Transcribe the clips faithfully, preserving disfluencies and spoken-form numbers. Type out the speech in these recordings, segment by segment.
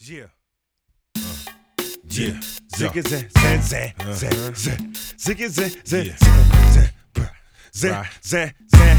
Yeah. Uh, yeah. Zigga zan zan zan zan zan zigga zan zan zan zan zan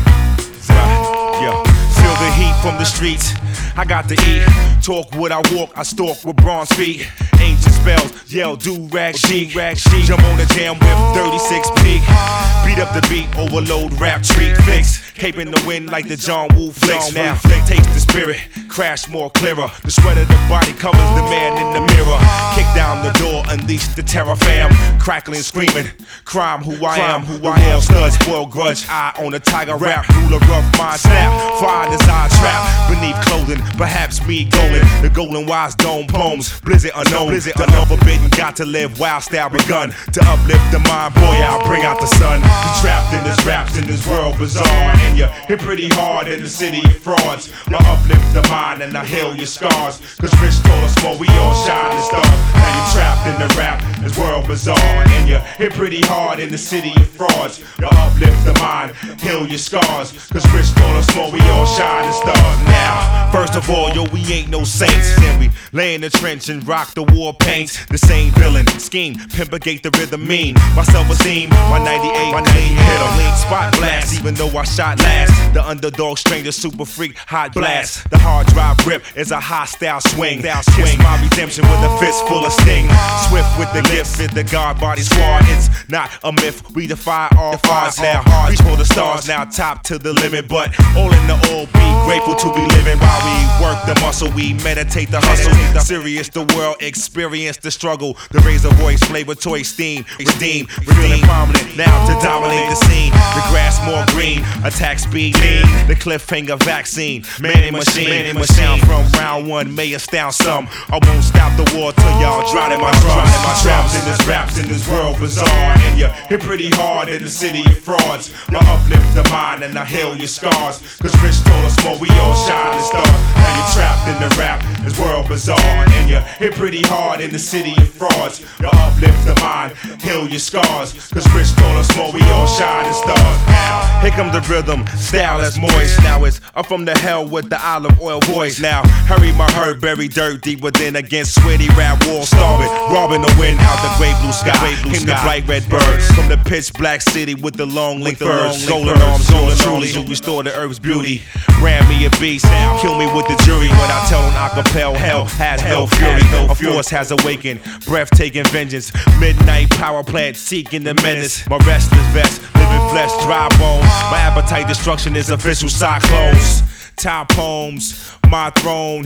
zan. Yo, feel the heat from the streets. I got to eat. Talk what I walk, I stalk with bronze feet. Ancient spells, yell do rag chic, rag chic. Jump on the jam with thirty-six peak. Beat up the beat, overload rap treat fix. Cape in the wind like the John Woo flicks. Now taste the spirit, crash more clearer. The sweat of the body covers the man in the mirror. Kick down the door, unleash the terror fam. Crackling, screaming, crime who I am, who I am. Studs, spoiled grudge, eye on a tiger rap. Ruler rough mind snap, fire desire trap. Beneath clothing, perhaps me golden. The golden wise dome poems, blizzard unknown. Blizzard the unforbidden, got to live wild style begun. To uplift the mind, boy, I'll bring out the sun. You trapped in this raps in this world bizarre. And you hit pretty hard in the city of frauds. I uplift the mind and I heal your scars. Cause Rich told us more, we all shining stars. Now you're trapped in the rap, this world bizarre. And you hit pretty hard in the city of frauds. I uplift the mind, heal your scars. Cause Rich told us more, we all shining stars. Now, first of all, yo, we ain't no saints. And we lay in the trench and rock the war paints. The same villain, scheme, pimpagate the rhythm mean. My self-esteem, my ninety-eight, my ninety hit a lean spot blast. Even though I shot last, the underdog stranger, super freak, hot blast. The hard drive grip is a hostile swing. Kiss my redemption with a fist full of sting. Swift with the gift, fit the guard body squad. It's not a myth, we defy all odds now. Reach for the stars now, top to the limit. But all in the all, be grateful to be living while we work the muscle. We meditate the hustle. Serious the world, experience the struggle. The razor voice, flavor, toy, steam, redeem, redeem, prominent now to dominate the scene. The grass more green, attack speed lean. The cliffhanger vaccine, man and machine. Man and machine from round one may astound some. I won't stop the war till y'all drown in my drums. My traps in this raps in this world bizarre. And you hit pretty hard in the city of frauds. I uplift the mind and I heal your scars. Cause Rich told us more, we all shining stars. Now you're trapped in the rap, this world bizarre. And you hit pretty hard in the city of frauds. I uplift the mind, heal your scars. Cause Rich told us more, we all shining stars. Now, here comes the rhythm, style that's moist. Now it's up from the hell with the olive oil voice. Now, hurry my herd, bury dirt deep within against sweaty rap wall starving. Robbing the wind out the great blue sky. Came the bright red birds from the pitch black city with the long linked birds. Golden arms, golden truly, who restore the earth's beauty. Ran me a beast, kill me with the jury. When I tell them acapella, hell has no fury. A force has awakened, breathtaking vengeance. Midnight power plant seeking the menace. My restless vest, living flesh, dry bones. My appetite destruction is official cyclones. Top homes, my throne.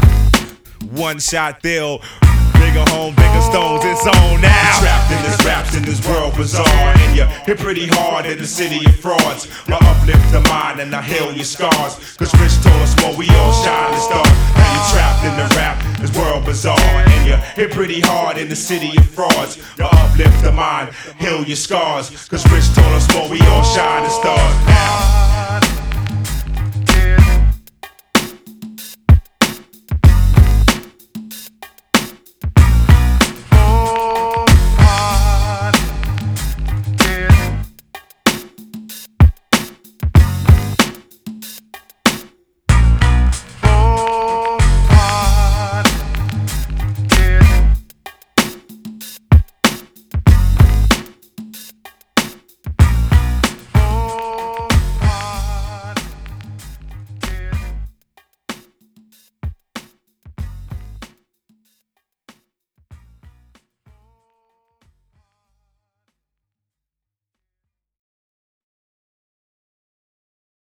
One shot deal. Bigger home, bigger stones, it's on now. Trapped in this raps in this world bizarre. And you hit pretty hard in the city of frauds. I uplift the mind and I heal your scars. Cause Rich told us more, we all shining stars. Now you're trapped in the rap, this world bizarre. And you hit pretty hard in the city of frauds. I uplift the mind, heal your scars. Cause Rich told us more, we all shining stars now.